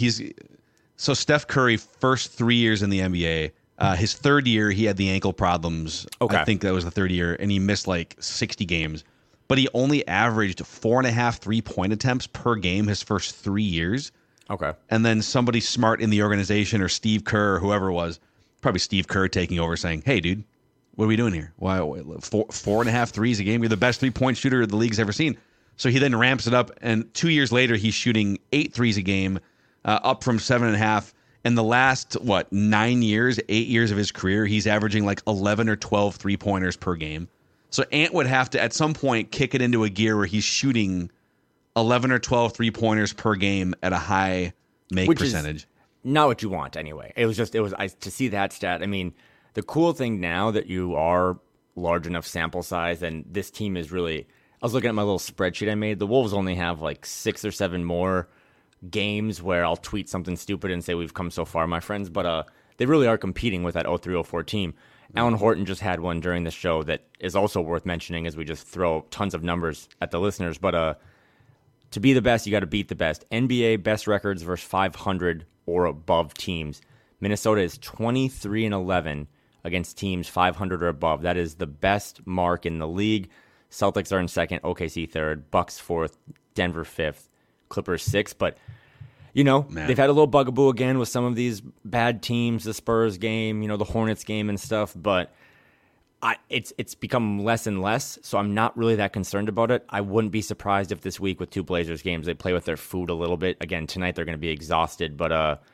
So Steph Curry, first 3 years in the NBA, his third year, he had the ankle problems. Okay. I think that was the third year, and he missed 60 games. But he only averaged 4.5 3-point attempts per game his first 3 years. Okay. And then somebody smart in the organization, or Steve Kerr, or whoever it was, probably Steve Kerr taking over, saying, hey, dude, what are we doing here? Why 4.5 threes a game? You're the best 3-point shooter the league's ever seen. So he then ramps it up, and 2 years later, he's shooting 8 threes a game, up from 7.5. In the last, 8 years of his career, he's averaging 11 or 12 3-pointers per game. So Ant would have to, at some point, kick it into a gear where he's shooting 11 or 12 3-pointers per game at a high make percentage. Is not what you want anyway. To see that stat. I mean, the cool thing now that you are large enough sample size, and this team is really, I was looking at my little spreadsheet I made. The Wolves only have 6 or 7 more games where I'll tweet something stupid and say we've come so far, my friends, but they really are competing with that 03-04 team. Alan Horton just had one during the show that is also worth mentioning, as we just throw tons of numbers at the listeners, but to be the best, you got to beat the best. NBA best records versus 500 or above teams. Minnesota is 23-11 against teams 500 or above. That is the best mark in the league. Celtics are in second, OKC third, Bucks fourth, Denver fifth, Clippers sixth. But, they've had a little bugaboo again with some of these bad teams, the Spurs game, the Hornets game and stuff. But it's become less and less, so I'm not really that concerned about it. I wouldn't be surprised if this week with 2 Blazers games, they play with their food a little bit. Again, tonight they're going to be exhausted. But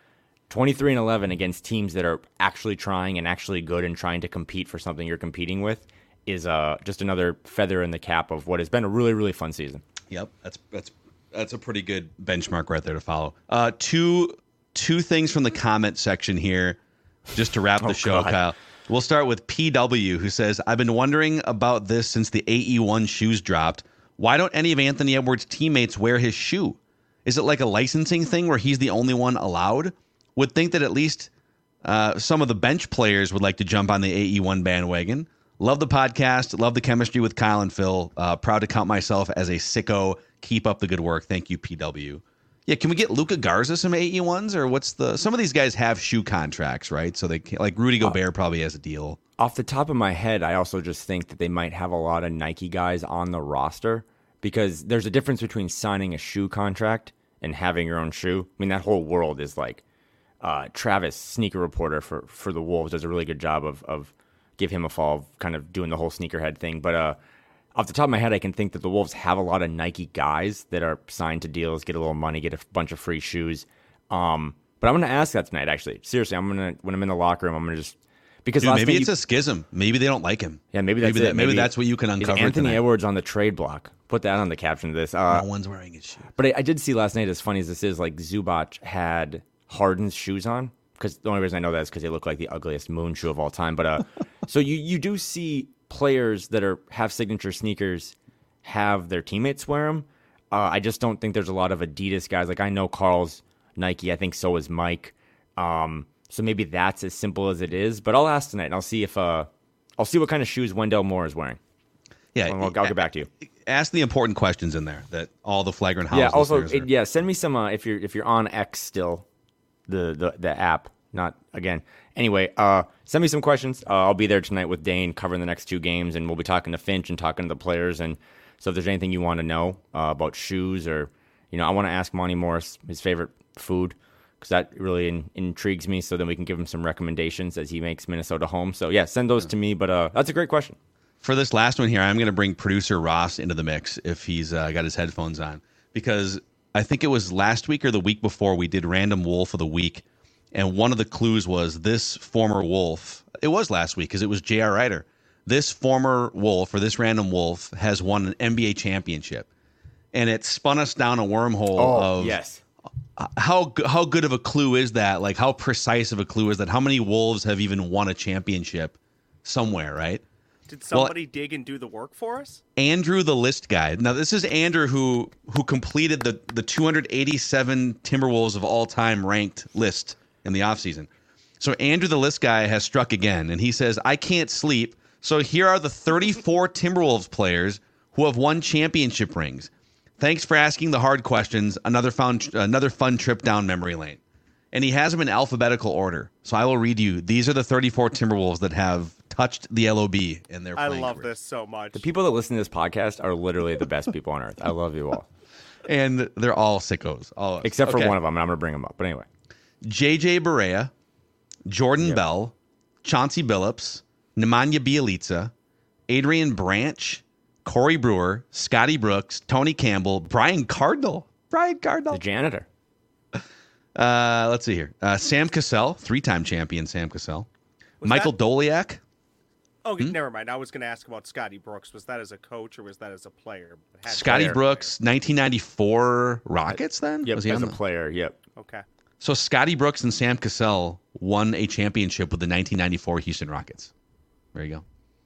23-11 against teams that are actually trying and actually good and trying to compete for something you're competing with is just another feather in the cap of what has been a really, really fun season. Yep, that's a pretty good benchmark right there to follow. Two things from the comment section here, just to wrap the show, God. Kyle. We'll start with PW, who says, I've been wondering about this since the AE1 shoes dropped. Why don't any of Anthony Edwards' teammates wear his shoe? Is it like a licensing thing where he's the only one allowed? Would think that at least some of the bench players would like to jump on the AE1 bandwagon. Love the podcast. Love the chemistry with Kyle and Phil. Proud to count myself as a sicko. Keep up the good work. Thank you, PW. Yeah, can we get Luka Garza some AE1s, or some of these guys have shoe contracts, right? So they like Rudy Gobert probably has a deal. Off the top of my head, I also just think that they might have a lot of Nike guys on the roster because there's a difference between signing a shoe contract and having your own shoe. I mean, that whole world is like Travis, sneaker reporter for the Wolves, does a really good job of give him a follow, kind of doing the whole sneakerhead thing. But off the top of my head, I can think that the Wolves have a lot of Nike guys that are signed to deals, get a little money, get a bunch of free shoes. But I'm going to ask that tonight, actually. Seriously, when I'm in the locker room, I'm going to just... Because dude, maybe it's a schism. Maybe they don't like him. Yeah, maybe that's it. Maybe that's what you can uncover. Anthony Edwards on the trade block. Put that on the caption of this. No one's wearing his shoes. But I did see last night, as funny as this is, like Zubac had Harden's shoes on. Because the only reason I know that is because they look like the ugliest moon shoe of all time. But so you do see players that have signature sneakers have their teammates wear them. I just don't think there's a lot of Adidas guys. Like I know Carl's Nike. I think so is Mike. So maybe that's as simple as it is. But I'll ask tonight, and I'll see what kind of shoes Wendell Moore is wearing. Yeah, I'll get back to you. Ask the important questions in there that all the Flagrant House. Yeah. Also, listeners send me some if you're on X still, the app. Not again. Anyway, send me some questions. I'll be there tonight with Dane covering the next 2 games, and we'll be talking to Finch and talking to the players. And so if there's anything you want to know about shoes, or I want to ask Monty Morris his favorite food, because that really intrigues me, so then we can give him some recommendations as he makes Minnesota home. So, yeah, send those to me, but that's a great question. For this last one here, I'm going to bring producer Ross into the mix if he's got his headphones on, because I think it was last week or the week before we did Random Wolf of the Week, and one of the clues was this former Wolf. It was last week because it was J.R. Rider. This former Wolf, or this random Wolf, has won an NBA championship, and it spun us down a wormhole of... yes. How good of a clue is that? Like, how precise of a clue is that? How many Wolves have even won a championship somewhere, right? Did somebody dig and do the work for us? Andrew, the list guy. Now, this is Andrew who completed the 287 Timberwolves of all time ranked list in the offseason. So Andrew, the list guy, has struck again, and he says, I can't sleep. So here are the 34 Timberwolves players who have won championship rings. Thanks for asking the hard questions. Another fun trip down memory lane. And he has them in alphabetical order. So I will read you. These are the 34 Timberwolves that have touched the LOB in their playing I love career. this so much. The people that listen to this podcast are literally the best people on earth. I love you all. And they're all sickos. All except for one of them, and I'm going to bring them up. But anyway. JJ Barea, Jordan Bell, Chauncey Billups, Nemanja Bjelica, Adrian Branch, Corey Brewer, Scotty Brooks, Tony Campbell, Brian Cardinal. The janitor. Let's see here. Sam Cassell, 3-time champion Sam Cassell. Michael Doliak. Oh, never mind. I was going to ask about Scotty Brooks. Was that as a coach or was that as a player? Scotty Brooks, 1994 Rockets then? Yep, was he as a player, yep. Okay. So Scotty Brooks and Sam Cassell won a championship with the 1994 Houston Rockets. There you go.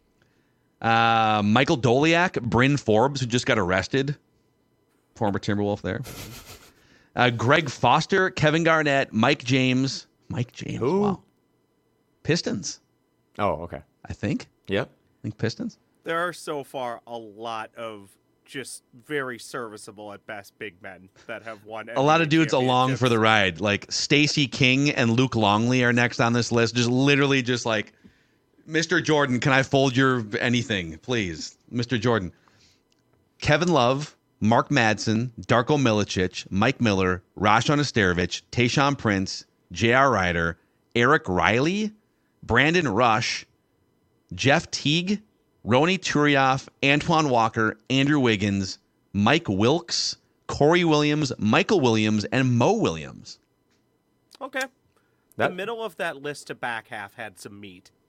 Michael Doliak, Bryn Forbes, who just got arrested. Former Timberwolf there. Greg Foster, Kevin Garnett, Mike James. Who? Wow. Pistons. Oh, okay. I think. Yep. I think Pistons. There are so far a lot of just very serviceable at best big men that have won. A lot of dudes along for the ride. Like Stacey King and Luke Longley are next on this list. Just literally just like, Mr. Jordan, can I fold your anything, please? Mr. Jordan. Kevin Love, Mark Madsen, Darko Milicic, Mike Miller, Rashawn Esterovich, Tayshaun Prince, J.R. Rider, Eric Riley, Brandon Rush, Jeff Teague, Roni Turioff, Antoine Walker, Andrew Wiggins, Mike Wilkes, Corey Williams, Michael Williams, and Mo Williams. Okay. The middle of that list to back half had some meat.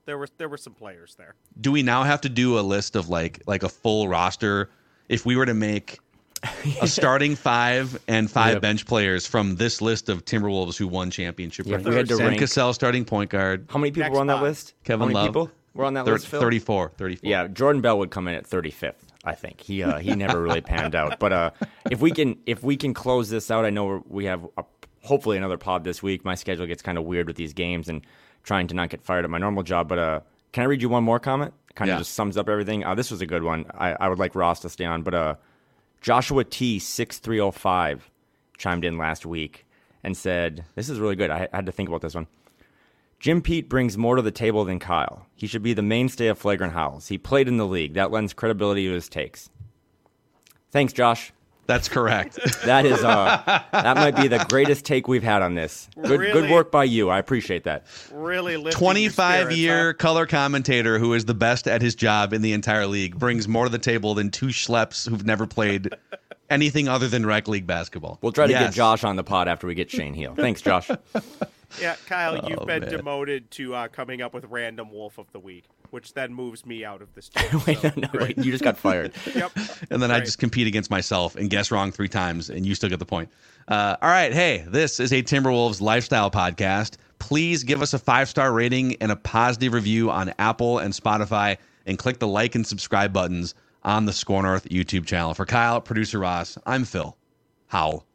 There were some players there. Do we now have to do a list of like a full roster? If we were to make a starting 5 and 5 bench players from this list of Timberwolves who won championship rings. We had to Sam rank Cassell starting point guard. How many people were on that list? Kevin How many Love. people were on that list, Phil? 34. Yeah, Jordan Bell would come in at 35th, I think. He never really panned out. But if we can close this out, I know we have hopefully another pod this week. My schedule gets kind of weird with these games and trying to not get fired at my normal job. But can I read you one more comment? Kind of just sums up everything. This was a good one. I would like Ross to stay on, but Joshua T 6305 chimed in last week and said, this is really good. I had to think about this one. Jim Pete brings more to the table than Kyle. He should be the mainstay of Flagrant Howls. He played in the league. That lends credibility to his takes. Thanks, Josh. That's correct. That is that might be the greatest take we've had on this. Good work by you. I appreciate that. Really lifting 25-year color commentator who is the best at his job in the entire league brings more to the table than 2 schleps who've never played anything other than rec league basketball. We'll try to get Josh on the pod after we get Shane Heel. Thanks, Josh. Yeah, Kyle, you've been demoted to coming up with Random Wolf of the Week, which then moves me out of this team. Wait, you just got fired. Yep. And then I just compete against myself and guess wrong 3 times, and you still get the point. All right, hey, this is a Timberwolves lifestyle podcast. Please give us a 5-star rating and a positive review on Apple and Spotify, and click the like and subscribe buttons on the Score North YouTube channel. For Kyle, producer Ross, I'm Phil. Howl.